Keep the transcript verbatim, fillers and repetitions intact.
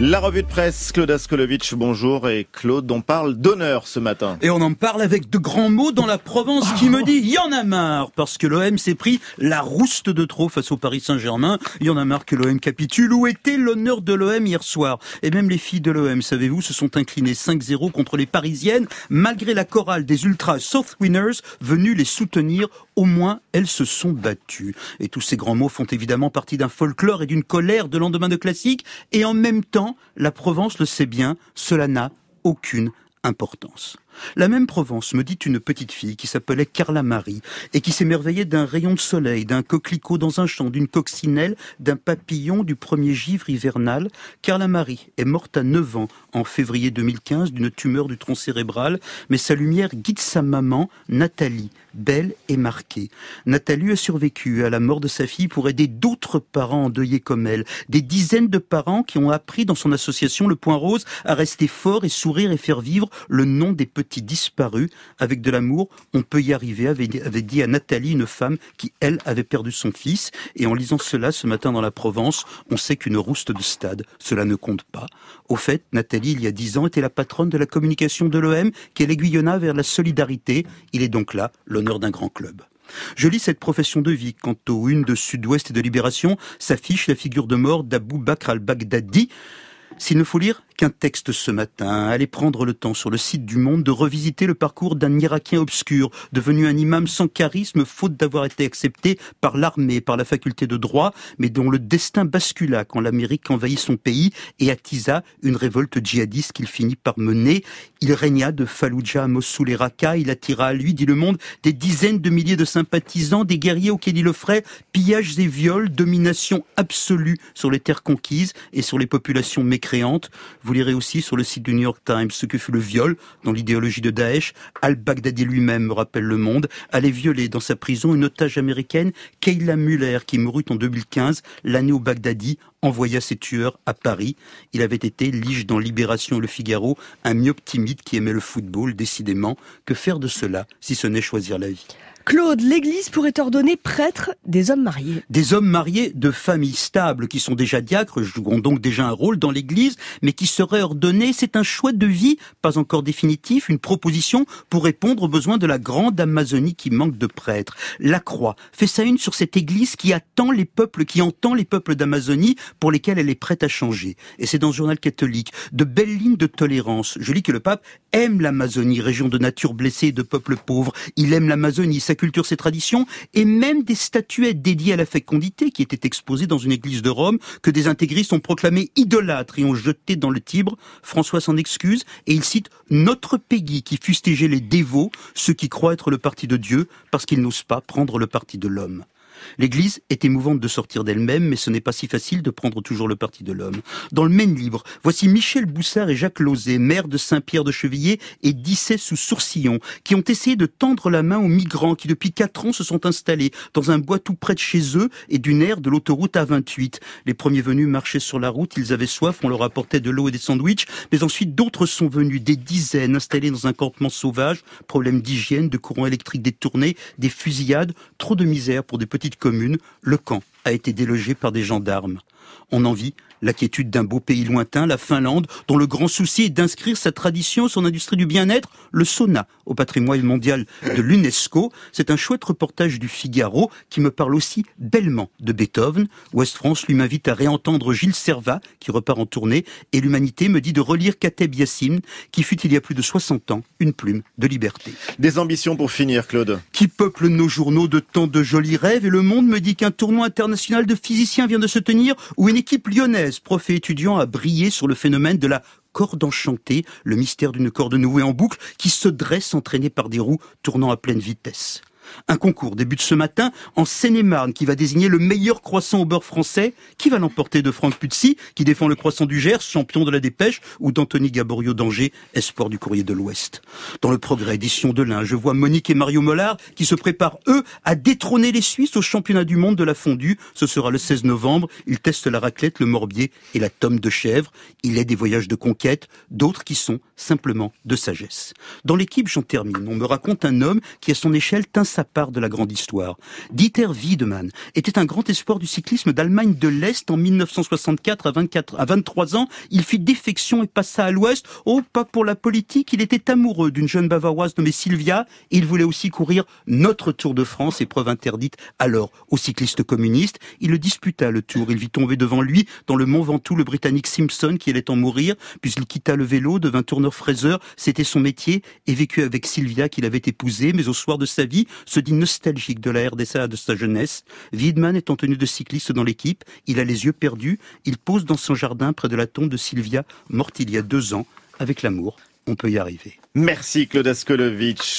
La revue de presse, Claude Askolovitch, bonjour. Et Claude, on parle d'honneur ce matin. Et on en parle avec de grands mots dans la Provence qui me dit « y en a marre » parce que l'O M s'est pris la rouste de trop face au Paris Saint-Germain. Il y en a marre que l'O M capitule. Où était l'honneur de l'O M hier soir? Et même les filles de l'O M, savez-vous, se sont inclinées cinq zéro contre les Parisiennes malgré la chorale des Ultras South Winners venus les soutenir. Au moins, elles se sont battues. Et tous ces grands mots font évidemment partie d'un folklore et d'une colère de lendemain de classique. Et en même temps, la Provence le sait bien, cela n'a aucune importance. La même Provence me dit une petite fille qui s'appelait Carla Marie et qui s'émerveillait d'un rayon de soleil, d'un coquelicot dans un champ, d'une coccinelle, d'un papillon, du premier givre hivernal. Carla Marie est morte à neuf ans en février deux mille quinze d'une tumeur du tronc cérébral, mais sa lumière guide sa maman, Nathalie, belle et marquée. Nathalie a survécu à la mort de sa fille pour aider d'autres parents endeuillés comme elle, des dizaines de parents qui ont appris dans son association Le Point Rose à rester fort et sourire et faire vivre le nom des petits disparus. Avec de l'amour, on peut y arriver, avait, avait dit à Nathalie, une femme qui, elle, avait perdu son fils. Et en lisant cela ce matin dans la Provence, on sait qu'une rouste de stade, cela ne compte pas. Au fait, Nathalie, il y a dix ans, était la patronne de la communication de l'O M, qu'elle aiguillonna vers la solidarité. Il est donc là l'honneur d'un grand club. Je lis cette profession de vie quand aux unes de Sud-Ouest et de Libération s'affiche la figure de mort d'Abou Bakr al-Baghdadi. S'il ne faut lire qu'un texte ce matin, allez prendre le temps sur le site du Monde de revisiter le parcours d'un Irakien obscur, devenu un imam sans charisme, faute d'avoir été accepté par l'armée, par la faculté de droit, mais dont le destin bascula quand l'Amérique envahit son pays et attisa une révolte djihadiste qu'il finit par mener. Il régna de Fallujah à Mossoul et Raqqa, il attira à lui, dit le Monde, des dizaines de milliers de sympathisants, des guerriers auxquels il offrait pillages et viols, domination absolue sur les terres conquises et sur les populations mécréantes. Vous lirez aussi sur le site du New York Times ce que fut le viol dans l'idéologie de Daesh. Al-Baghdadi lui-même, me rappelle Le Monde, allait violer dans sa prison une otage américaine, Kayla Muller, qui mourut en deux mille quinze, l'année où Baghdadi envoya ses tueurs à Paris. Il avait été, lige dans Libération et Le Figaro, un myope timide qui aimait le football, décidément. Que faire de cela, si ce n'est choisir la vie? Claude, l'Église pourrait ordonner prêtres des hommes mariés. Des hommes mariés de familles stables qui sont déjà diacres, joueront donc déjà un rôle dans l'Église, mais qui seraient ordonnés. C'est un choix de vie, pas encore définitif, une proposition pour répondre aux besoins de la grande Amazonie qui manque de prêtres. La Croix fait sa une sur cette Église qui attend les peuples, qui entend les peuples d'Amazonie pour lesquels elle est prête à changer. Et c'est dans le journal catholique de belles lignes de tolérance. Je lis que le pape aime l'Amazonie, région de nature blessée et de peuples pauvres. Il aime l'Amazonie, sa culture, ses traditions, et même des statuettes dédiées à la fécondité qui étaient exposées dans une église de Rome, que des intégristes ont proclamé idolâtres et ont jeté dans le Tibre. François s'en excuse et il cite notre pays qui fustigeait les dévots, ceux qui croient être le parti de Dieu, parce qu'ils n'osent pas prendre le parti de l'homme. L'Église est émouvante de sortir d'elle-même, mais ce n'est pas si facile de prendre toujours le parti de l'homme. Dans le Maine libre, voici Michel Boussard et Jacques Lauzet, maires de Saint-Pierre-de-Chevilliers et d'Issey sous Sourcillon, qui ont essayé de tendre la main aux migrants qui depuis quatre ans se sont installés dans un bois tout près de chez eux et d'une aire de l'autoroute A vingt-huit. Les premiers venus marchaient sur la route, ils avaient soif, on leur apportait de l'eau et des sandwichs, mais ensuite d'autres sont venus, des dizaines, installés dans un campement sauvage, problème d'hygiène, de courant électrique détourné, des fusillades, trop de misère pour des petites communes. Le camp a été délogé par des gendarmes. On en vit la quiétude d'un beau pays lointain, la Finlande, dont le grand souci est d'inscrire sa tradition, son industrie du bien-être, le sauna, au patrimoine mondial de l'UNESCO. C'est un chouette reportage du Figaro qui me parle aussi bellement de Beethoven. Ouest France lui m'invite à réentendre Gilles Servat, qui repart en tournée, et l'Humanité me dit de relire Kateb Yassine, qui fut il y a plus de soixante ans une plume de liberté. Des ambitions pour finir, Claude. Qui peuple nos journaux de tant de jolis rêves, et Le Monde me dit qu'un tournoi international de physiciens vient de se tenir, où une équipe lyonnaise, prof et étudiant, a brillé sur le phénomène de la corde enchantée, le mystère d'une corde nouée en boucle qui se dresse entraînée par des roues tournant à pleine vitesse. Un concours débute ce matin en Seine-et-Marne qui va désigner le meilleur croissant au beurre français. Qui va l'emporter? De Franck Puzzi, qui défend le croissant du Gers, champion de la Dépêche, ou d'Anthony Gaborio d'Angers, espoir du Courrier de l'Ouest. Dans le Progrès, édition de l'Ain, je vois Monique et Mario Mollard qui se préparent, eux, à détrôner les Suisses au championnat du monde de la fondue. Ce sera le seize novembre. Ils testent la raclette, le morbier et la tome de chèvre. Il est des voyages de conquête, d'autres qui sont simplement de sagesse. Dans l'équipe, j'en termine. On me raconte un homme qui, à son échelle, tint sa part de la grande histoire. Dieter Wiedemann était un grand espoir du cyclisme d'Allemagne de l'Est en mille neuf cent soixante-quatre. À, vingt-quatre, à vingt-trois ans, il fit défection et passa à l'Ouest. Oh, pas pour la politique, il était amoureux d'une jeune bavaroise nommée Sylvia et il voulait aussi courir notre Tour de France, épreuve interdite alors aux cyclistes communistes. Il le disputa le Tour, il vit tomber devant lui dans le Mont Ventoux le Britannique Simpson qui allait en mourir, puis il quitta le vélo, devint tourneur-fraiseur, c'était son métier, et vécut avec Sylvia qu'il avait épousée, mais au soir de sa vie, se dit nostalgique de la R D C A de sa jeunesse. Wiedemann est en tenue de cycliste dans l'équipe, il a les yeux perdus, il pose dans son jardin près de la tombe de Sylvia, morte il y a deux ans. Avec l'amour, on peut y arriver. Merci Claude Askolovitch.